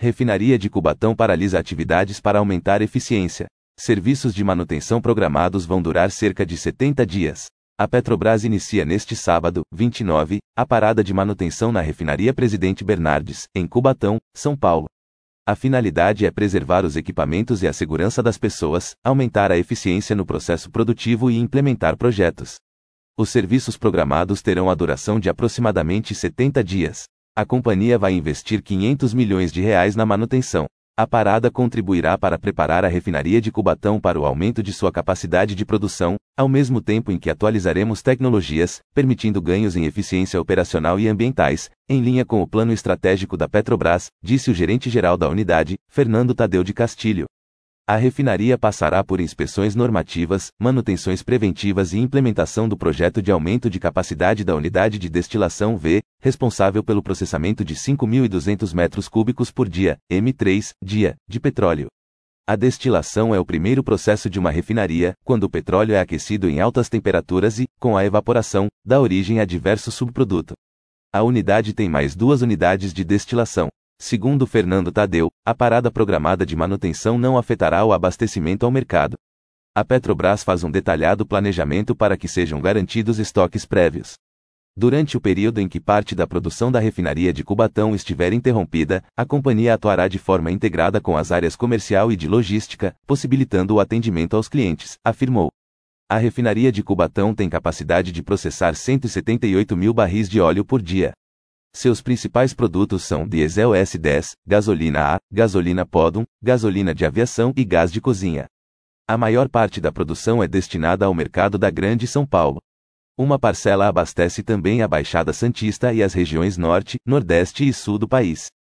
Refinaria de Cubatão paralisa atividades para aumentar eficiência. Serviços de manutenção programados vão durar cerca de 70 dias. A Petrobras inicia neste sábado, 29, a parada de manutenção na refinaria Presidente Bernardes, em Cubatão, São Paulo. A finalidade é preservar os equipamentos e a segurança das pessoas, aumentar a eficiência no processo produtivo e implementar projetos. Os serviços programados terão a duração de aproximadamente 70 dias. A companhia vai investir R$500 milhões na manutenção. A parada contribuirá para preparar a refinaria de Cubatão para o aumento de sua capacidade de produção, ao mesmo tempo em que atualizaremos tecnologias, permitindo ganhos em eficiência operacional e ambientais, em linha com o plano estratégico da Petrobras, disse o gerente-geral da unidade, Fernando Tadeu de Castilho. A refinaria passará por inspeções normativas, manutenções preventivas e implementação do projeto de aumento de capacidade da unidade de destilação V, responsável pelo processamento de 5.200 metros cúbicos por dia, M3, de petróleo. A destilação é o primeiro processo de uma refinaria, quando o petróleo é aquecido em altas temperaturas e, com a evaporação, dá origem a diversos subprodutos. A unidade tem mais 2 unidades de destilação. Segundo Fernando Tadeu, a parada programada de manutenção não afetará o abastecimento ao mercado. A Petrobras faz um detalhado planejamento para que sejam garantidos estoques prévios. Durante o período em que parte da produção da refinaria de Cubatão estiver interrompida, a companhia atuará de forma integrada com as áreas comercial e de logística, possibilitando o atendimento aos clientes, afirmou. A refinaria de Cubatão tem capacidade de processar 178 mil barris de óleo por dia. Seus principais produtos são diesel S10, gasolina A, gasolina Podum, gasolina de aviação e gás de cozinha. A maior parte da produção é destinada ao mercado da Grande São Paulo. Uma parcela abastece também a Baixada Santista e as regiões Norte, Nordeste e Sul do país.